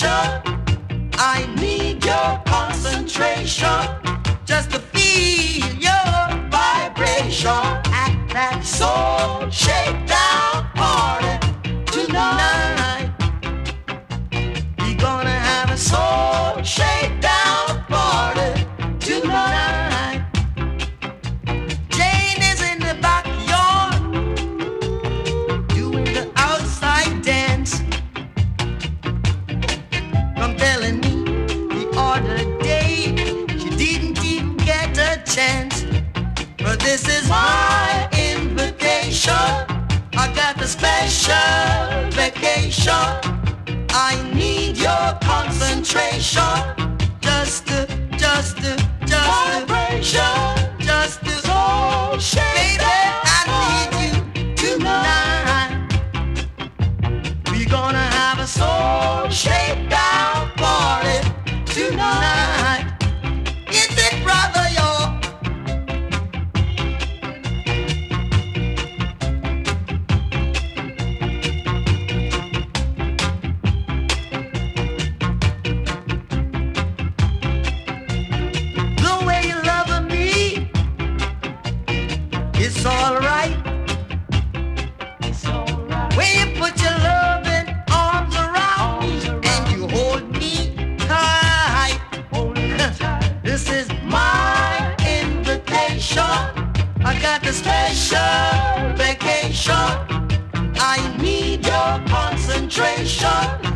special. I need your concentration just to feel your vibration. Act that soul shakedown party tonight. We're gonna have a soul shakedown party tonight. Jane is in the backyard doing the outside dance. From telling me the other day she didn't even get a chance. But this is my invitation. I got a special vacation. I need your concentration. Just vibration. Just to soul shake. Baby, I need you tonight. We're gonna have a soul shakedown party tonight. Is it, brother, yo? The way you love me, it's alright. It's alright. When you put your loving arms around me and you hold me tight. This is my invitation. I got a special vacation. I need your concentration